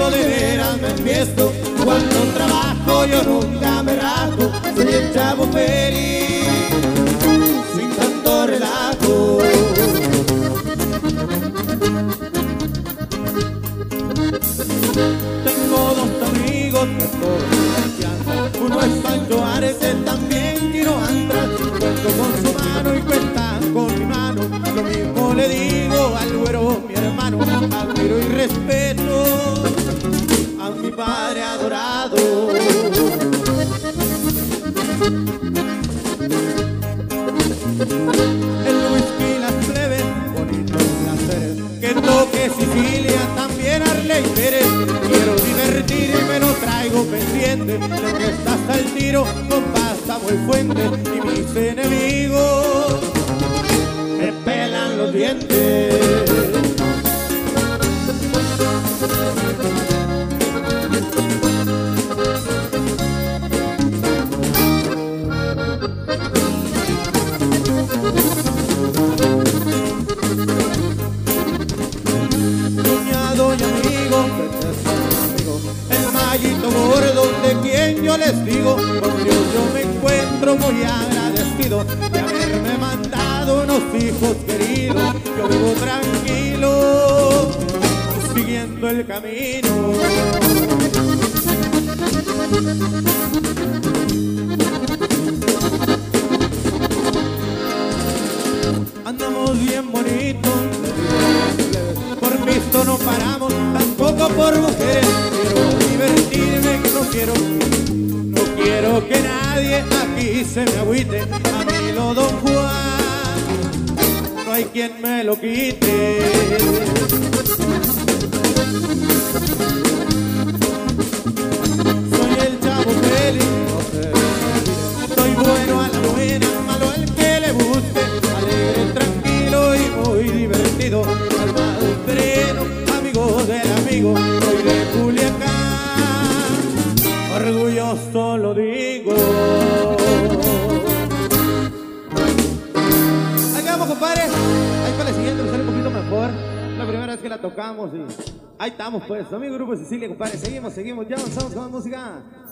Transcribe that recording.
cuando de veras me enfiesto, cuando trabajo yo nunca me rajo, soy el chavo feliz, sin tanto relajo. Tengo dos amigos que todos me confianza, uno es Pancho Arce, también Tino András, cuento con su mano y cuenta con mi mano, lo mismo le digo al güero mi hermano, admiro y respeto a mi padre adorado. El whisky, las plebes, bonitos placeres, que toque Sicilia, también Arley Pérez. Quiero divertirme, no traigo pendiente, de que estás al tiro con Pásamo y Fuente, y mis enemigos me pelan los dientes. Cuñado y amigo, el mallito gordo de quien yo les digo, con Dios yo me encuentro muy agradecido de haberme mandado unos hijos queridos. Yo vivo tranquilo, siguiendo el camino. Andamos bien bonitos, por visto no paramos, tampoco por mujeres. Quiero divertirme, que no quiero que nadie aquí se me agüite. A mí lo Don Juan, no hay quien me lo quite. Soy el chavo feliz, no sé, soy bueno a la buena, malo al que le guste, alegre, tranquilo y muy divertido, calmado, sereno, amigo del amigo, soy de Culiacán, orgulloso lo digo. Ahí vamos, compadre, ahí para la siguiente me sale un poquito mejor, la primera vez que la tocamos y ahí estamos pues, amigo Grupo Sicilia, compadre, seguimos, ya avanzamos con la música.